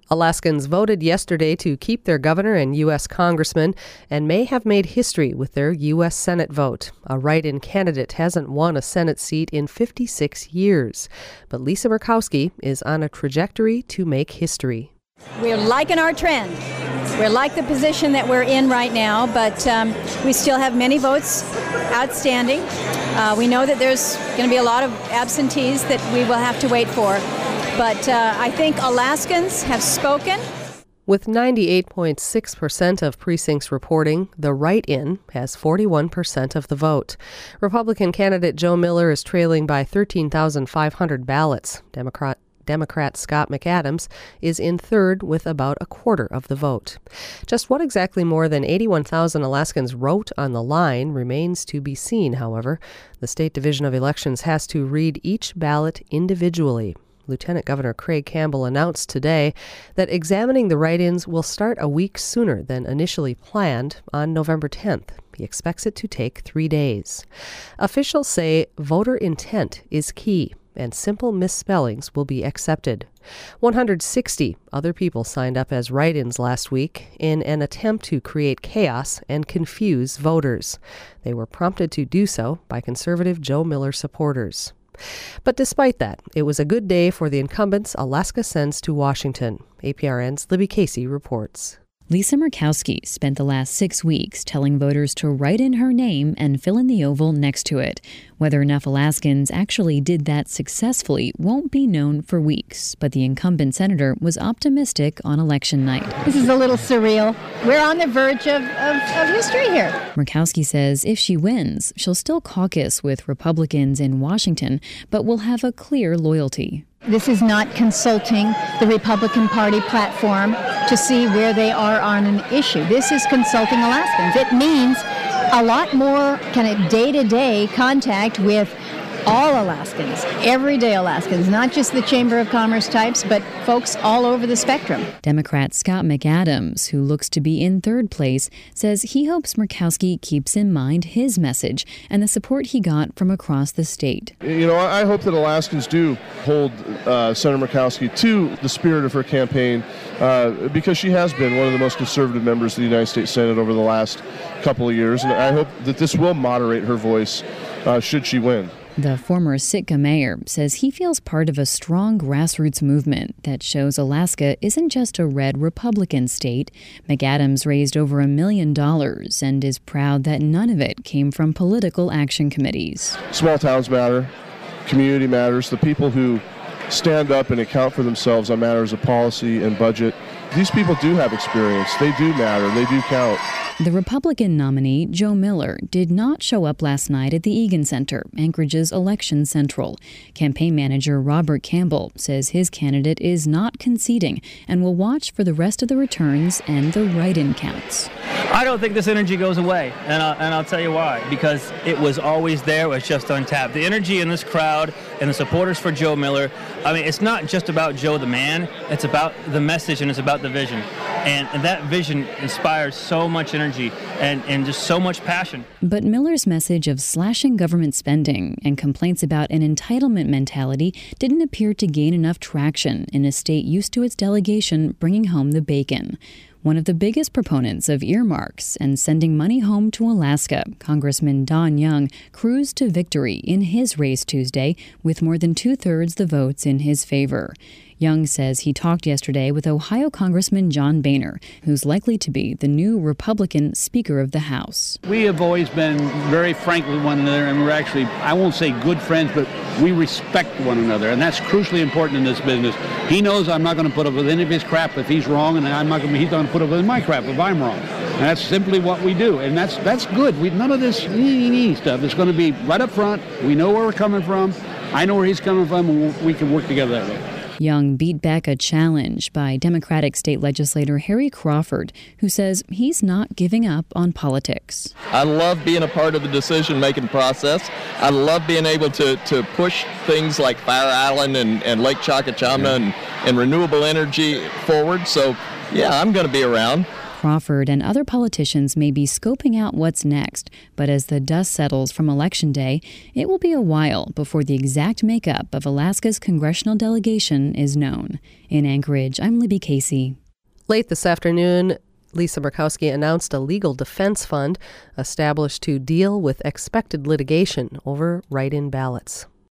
Alaskans voted yesterday to keep their governor and U.S. congressman and may have made history with their U.S. Senate vote. A write-in candidate hasn't won a Senate seat in 56 years. But Lisa Murkowski is on a trajectory to make history. We're liking our trend. We're like the position that we're in right now, but we still have many votes outstanding. We know that there's going to be a lot of absentees that we will have to wait for. But I think Alaskans have spoken. With 98.6% of precincts reporting, the write-in has 41% of the vote. Republican candidate Joe Miller is trailing by 13,500 ballots. Democrat Scott McAdams is in third with about a quarter of the vote. Just what exactly more than 81,000 Alaskans wrote on the line remains to be seen, however. The State Division of Elections has to read each ballot individually. Lieutenant Governor Craig Campbell announced today that examining the write-ins will start a week sooner than initially planned on November 10th. He expects it to take 3 days. Officials say voter intent is key, and simple misspellings will be accepted. 160 other people signed up as write-ins last week in an attempt to create chaos and confuse voters. They were prompted to do so by conservative Joe Miller supporters. But despite that, it was a good day for the incumbents Alaska sends to Washington. APRN's Libby Casey reports. Lisa Murkowski spent the last 6 weeks telling voters to write in her name and fill in the oval next to it. Whether enough Alaskans actually did that successfully won't be known for weeks, but the incumbent senator was optimistic on election night. This is a little surreal. We're on the verge of history here. Murkowski says if she wins, she'll still caucus with Republicans in Washington, but will have a clear loyalty. This is not consulting the Republican Party platform to see where they are on an issue. This is consulting Alaskans. It means a lot more kind of day-to-day contact with all Alaskans, everyday Alaskans, not just the Chamber of Commerce types, but folks all over the spectrum. Democrat Scott McAdams, who looks to be in third place, says he hopes Murkowski keeps in mind his message and the support he got from across the state. You know, I hope that Alaskans do hold Senator Murkowski to the spirit of her campaign because she has been one of the most conservative members of the United States Senate over the last couple of years, and I hope that this will moderate her voice should she win. The former Sitka mayor says he feels part of a strong grassroots movement that shows Alaska isn't just a red Republican state. McAdams raised over $1 million and is proud that none of it came from political action committees. Small towns matter, community matters, the people who stand up and account for themselves on matters of policy and budget. These people do have experience. They do matter. They do count. The Republican nominee, Joe Miller, did not show up last night at the Egan Center, Anchorage's election central. Campaign manager Robert Campbell says his candidate is not conceding and will watch for the rest of the returns and the write-in counts. I don't think this energy goes away, and I'll tell you why. Because it was always there, it was just untapped. The energy in this crowd and the supporters for Joe Miller, I mean, it's not just about Joe the man, it's about the message and it's about the vision. And that vision inspires so much energy and just so much passion. But Miller's message of slashing government spending and complaints about an entitlement mentality didn't appear to gain enough traction in a state used to its delegation bringing home the bacon. One of the biggest proponents of earmarks and sending money home to Alaska, Congressman Don Young, cruised to victory in his race Tuesday with more than 2/3 the votes in his favor. Young says he talked yesterday with Ohio Congressman John Boehner, who's likely to be the new Republican Speaker of the House. We have always been very frank with one another, and we're actually, I won't say good friends, but we respect one another, and that's crucially important in this business. He knows I'm not going to put up with any of his crap if he's wrong, and he's not going to put up with my crap if I'm wrong. And that's simply what we do, and that's good. None of this stuff. It's going to be right up front. We know where we're coming from. I know where he's coming from, and we can work together that way. Young beat back a challenge by Democratic state legislator Harry Crawford, who says he's not giving up on politics. I love being a part of the decision-making process. I love being able to push things like Fire Island and Lake Chakachamna and renewable energy forward. So, yeah, I'm going to be around. Crawford and other politicians may be scoping out what's next, but as the dust settles from Election Day, it will be a while before the exact makeup of Alaska's congressional delegation is known. In Anchorage, I'm Libby Casey. Late this afternoon, Lisa Murkowski announced a legal defense fund established to deal with expected litigation over write-in ballots.